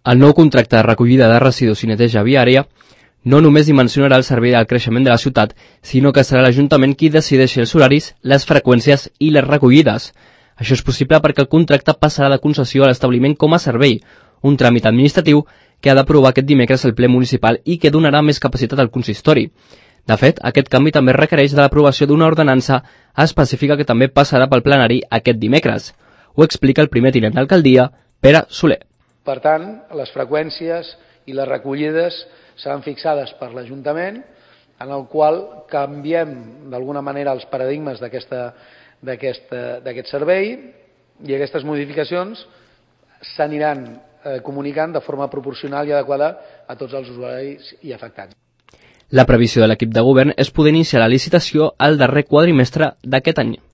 El nou contracte de recollida de residus i neteja viària no només dimensionarà el servei del creixement de la ciutat, sinó que serà l'Ajuntament qui decideixi els horaris, les freqüències i les recollides. Això és possible perquè el contracte passarà de concessió a l'establiment com a servei, un tràmit administratiu que ha d'aprovar aquest dimecres el ple municipal i que donarà més capacitat al consistori. De fet, aquest canvi també requereix de l'aprovació d'una ordenança específica que també passarà pel plenari aquest dimecres. Ho explica el primer tinent d'alcaldia, Pere Soler. Per tant, les freqüències i les recollides seran fixades per l'Ajuntament, en el qual canviem d'alguna manera els paradigmes d'aquest servei, i aquestes modificacions s'aniran comunicant de forma proporcional i adequada a tots els usuaris i afectats. La previsió de l'equip de govern és poder iniciar la licitació al darrer quadrimestre d'aquest any.